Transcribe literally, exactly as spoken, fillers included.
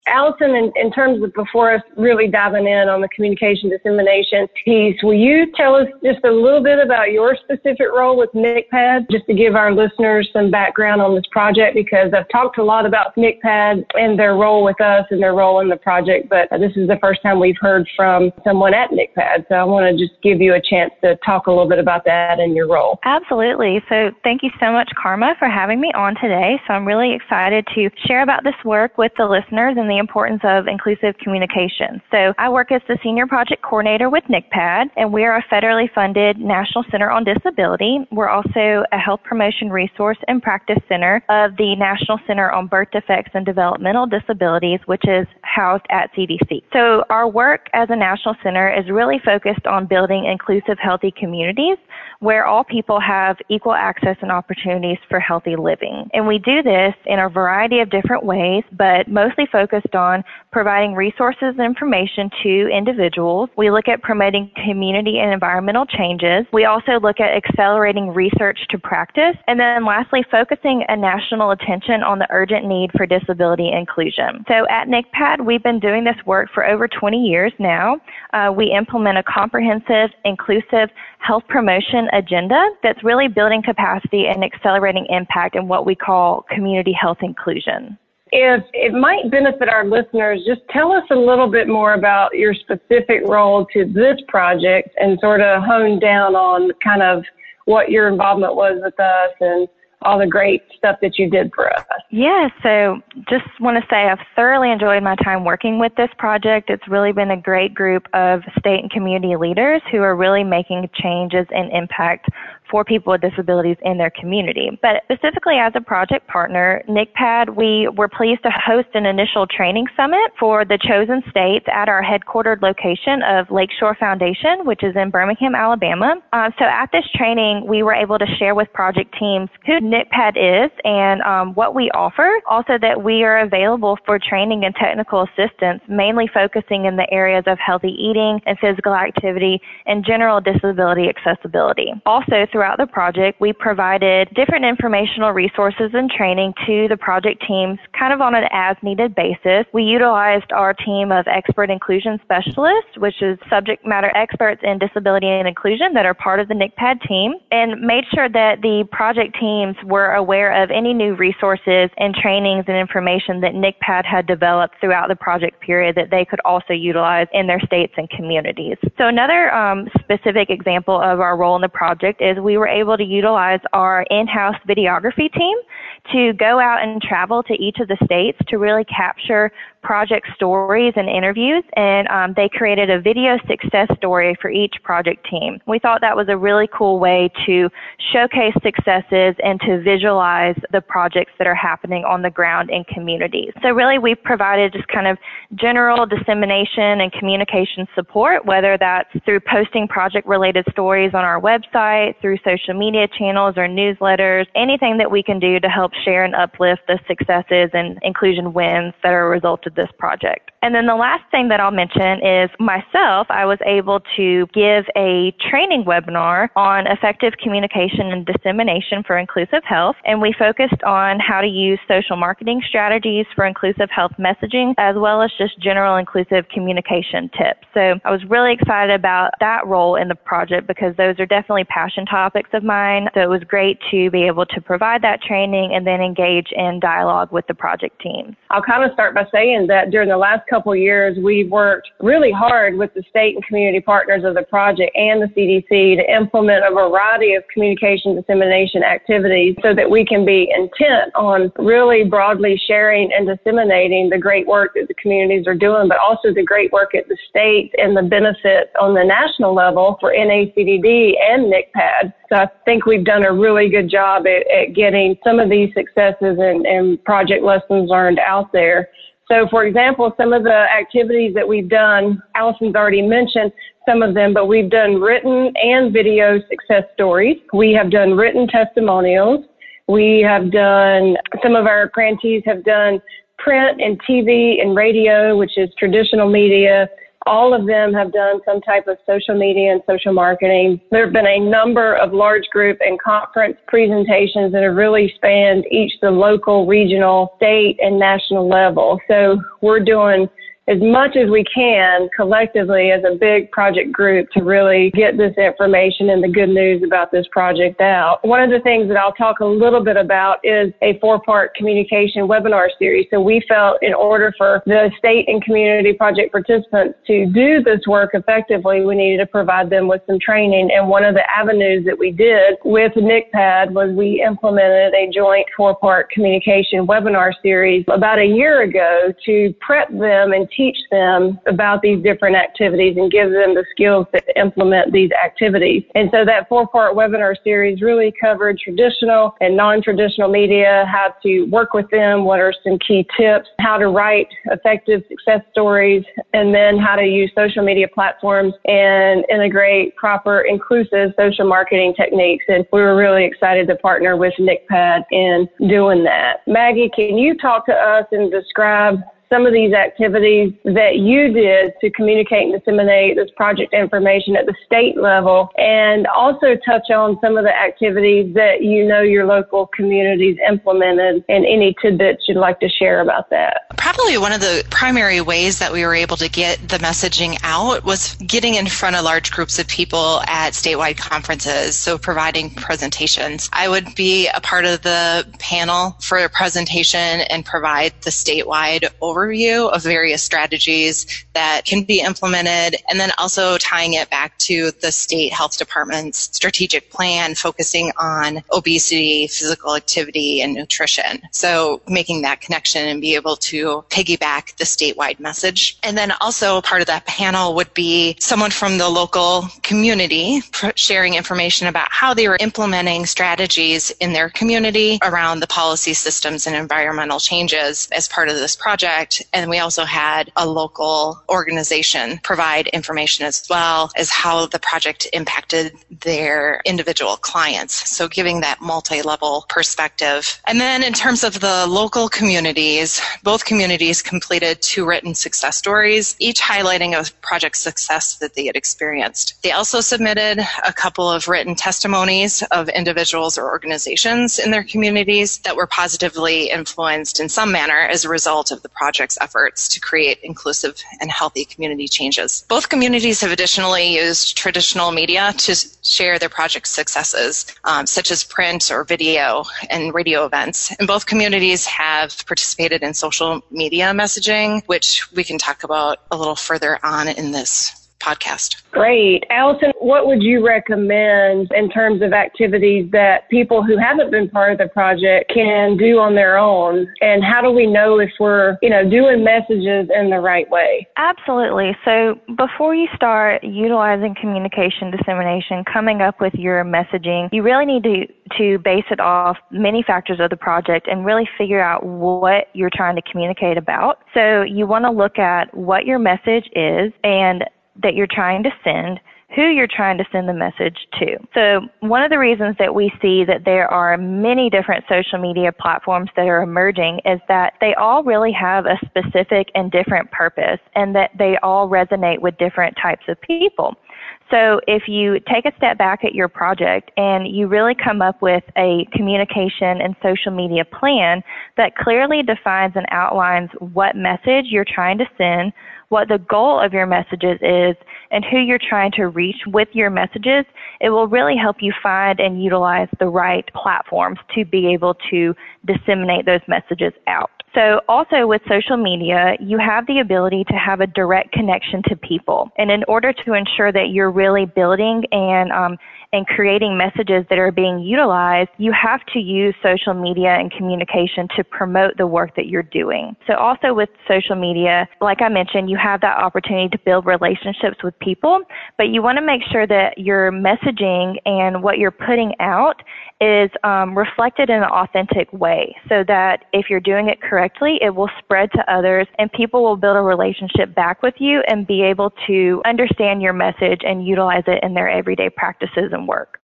Allison, in, in terms of before us really diving in on the communication dissemination piece, will you tell us just a little bit about your specific role with NCPAD, just to give our listeners some background on this project? Because I've talked a lot about NCPAD and their role with us and their role in the project, but this is the first time we've heard from someone at NCPAD. So I want to just give you a chance to talk a little bit about that and your role. Absolutely. So thank you so much, Karma, for having me on today. So I'm really excited to share about this work with the listeners and the importance of inclusive communication. So I work as the Senior Project Coordinator with NCPAD, and we are a federally funded National Center on Disability. We're also a health promotion resource and practice center of the National Center on Birth Defects and Developmental Disabilities, which is housed at C D C. So our work as a national center is really focused on building inclusive, healthy communities where all people have equal access and opportunities for healthy living. And we do this in a variety of different ways, but mostly focused on providing resources and information to individuals. We look at promoting community and environmental changes. We also look at accelerating research to practice. And then lastly, focusing a national attention on the urgent need for disability inclusion. So at NCPAD, we've been doing this work for over twenty years now. Uh, we implement a comprehensive, inclusive health promotion agenda that's really building capacity and accelerating impact in what we call community health inclusion. If it might benefit our listeners, just tell us a little bit more about your specific role to this project and sort of hone down on kind of what your involvement was with us and all the great stuff that you did for us. Yeah, so just want to say I've thoroughly enjoyed my time working with this project. It's really been a great group of state and community leaders who are really making changes and impact for people with disabilities in their community. But specifically as a project partner, NCPAD, we were pleased to host an initial training summit for the chosen states at our headquartered location of Lakeshore Foundation, which is in Birmingham, Alabama. Uh, so at this training, we were able to share with project teams who NCPAD is and um, what we offer. Also that we are available for training and technical assistance, mainly focusing in the areas of healthy eating and physical activity and general disability accessibility. Also, throughout the project, we provided different informational resources and training to the project teams kind of on an as-needed basis. We utilized our team of expert inclusion specialists, which is subject matter experts in disability and inclusion that are part of the NCPAD team, and made sure that the project teams were aware of any new resources and trainings and information that NCPAD had developed throughout the project period that they could also utilize in their states and communities. So another um, specific example of our role in the project is we were able to utilize our in-house videography team to go out and travel to each of the states to really capture project stories and interviews, and um, they created a video success story for each project team. We thought that was a really cool way to showcase successes and to visualize the projects that are happening on the ground in communities. So really we provided just kind of general dissemination and communication support, whether that's through posting project-related stories on our website, through social media channels or newsletters, anything that we can do to help share and uplift the successes and inclusion wins that are a result of this project. And then the last thing that I'll mention is myself, I was able to give a training webinar on effective communication and dissemination for inclusive health. And we focused on how to use social marketing strategies for inclusive health messaging, as well as just general inclusive communication tips. So I was really excited about that role in the project because those are definitely passion topics of mine. So it was great to be able to provide that training and then engage in dialogue with the project teams. I'll kind of start by saying that during the last couple of years, we've worked really hard with the state and community partners of the project and the C D C to implement a variety of communication dissemination activities so that we can be intent on really broadly sharing and disseminating the great work that the communities are doing, but also the great work at the state and the benefits on the national level for N A C D D and NCPAD. So I think we've done a really good job at, at getting some of these successes and, and project lessons learned out there. So, for example, some of the activities that we've done, Allison's already mentioned some of them, but we've done written and video success stories. We have done written testimonials. We have done, some of our grantees have done print and T V and radio, which is traditional media, All of them have done some type of social media and social marketing. There have been a number of large group and conference presentations that have really spanned each the local, regional, state, and national level. So we're doing as much as we can collectively as a big project group to really get this information and the good news about this project out. One of the things that I'll talk a little bit about is a four-part communication webinar series. So we felt in order for the state and community project participants to do this work effectively, we needed to provide them with some training. And one of the avenues that we did with N C P A D was we implemented a joint four-part communication webinar series about a year ago to prep them and teach them about these different activities and give them the skills to implement these activities. And so that four-part webinar series really covered traditional and non-traditional media, how to work with them, what are some key tips, how to write effective success stories, and then how to use social media platforms and integrate proper inclusive social marketing techniques. And we were really excited to partner with N C P A D in doing that. Maggie, can you talk to us and describe some of these activities that you did to communicate and disseminate this project information at the state level, and also touch on some of the activities that you know your local communities implemented and any tidbits you'd like to share about that? Probably one of the primary ways that we were able to get the messaging out was getting in front of large groups of people at statewide conferences, so providing presentations. I would be a part of the panel for a presentation and provide the statewide overview overview of various strategies that can be implemented, and then also tying it back to the state health department's strategic plan focusing on obesity, physical activity, and nutrition. So making that connection and be able to piggyback the statewide message. And then also part of that panel would be someone from the local community sharing information about how they were implementing strategies in their community around the policy systems and environmental changes as part of this project. And we also had a local organization provide information as well as how the project impacted their individual clients. So giving that multi-level perspective. And then in terms of the local communities, both communities completed two written success stories, each highlighting a project success that they had experienced. They also submitted a couple of written testimonies of individuals or organizations in their communities that were positively influenced in some manner as a result of the project efforts to create inclusive and healthy community changes. Both communities have additionally used traditional media to share their project successes, um, such as print or video and radio events. And both communities have participated in social media messaging, which we can talk about a little further on in this podcast. Great. Allison, what would you recommend in terms of activities that people who haven't been part of the project can do on their own? And how do we know if we're, you know, doing messages in the right way? Absolutely. So before you start utilizing communication dissemination, coming up with your messaging, you really need to, to base it off many factors of the project and really figure out what you're trying to communicate about. So you want to look at what your message is and that you're trying to send, who you're trying to send the message to. So one of the reasons that we see that there are many different social media platforms that are emerging is that they all really have a specific and different purpose, and that they all resonate with different types of people. So if you take a step back at your project and you really come up with a communication and social media plan that clearly defines and outlines what message you're trying to send, what the goal of your messages is, and who you're trying to reach with your messages, it will really help you find and utilize the right platforms to be able to disseminate those messages out. So also with social media, you have the ability to have a direct connection to people. And in order to ensure that you're really building and um, and creating messages that are being utilized, you have to use social media and communication to promote the work that you're doing. So also with social media, like I mentioned, you have that opportunity to build relationships with people, but you want to make sure that your messaging and what you're putting out is um, reflected in an authentic way, so that if you're doing it correctly, it will spread to others and people will build a relationship back with you and be able to understand your message and utilize it in their everyday practices and work.